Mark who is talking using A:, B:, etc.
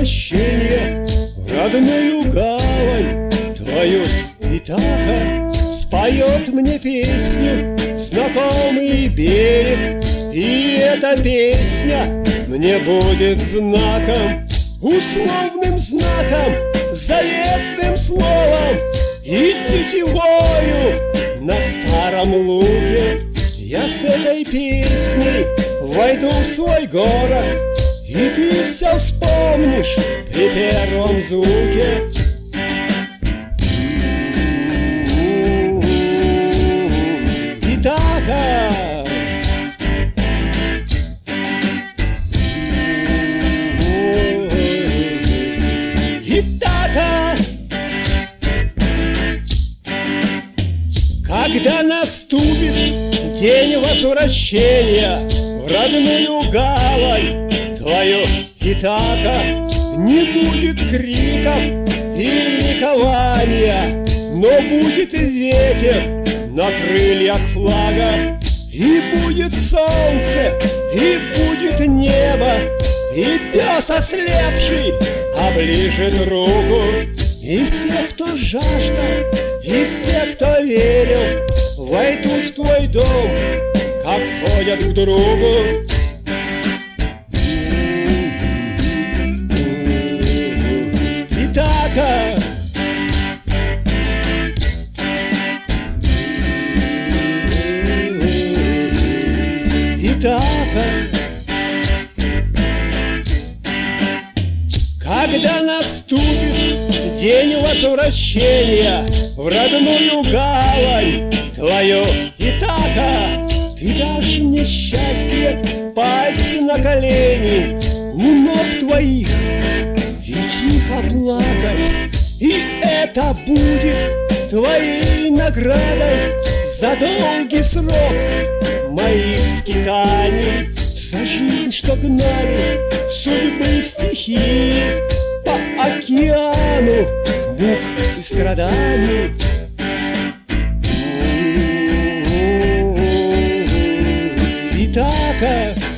A: возвращения в родную гавань твою. Итака споет мне песню знакомый берег, и эта песня мне будет знаком, условным знаком, заветным словом и тетивою на старом луге. Я с этой песней войду в свой город, и ты все вспомнишь при первом звуке. Итака, Итака, когда наступит день возвращения в родную гавань твою, Итака, не будет криков и ликования, но будет ветер на крыльях флага, и будет солнце, и будет небо, и пес ослепший оближет руку. И все, кто жаждал, и все, кто верил, войдут в твой дом, как входят к другу. Итака, Итака, когда наступит день возвращения в родную гавань твою, Итака, ты дашь мне счастье пасть на колени у ног твоих и тихо плакать, и это будет твоей наградой за долгий срок моих скитаний, за жизнь, что гнали судьбы стихии по океану мук и страданий. Итака,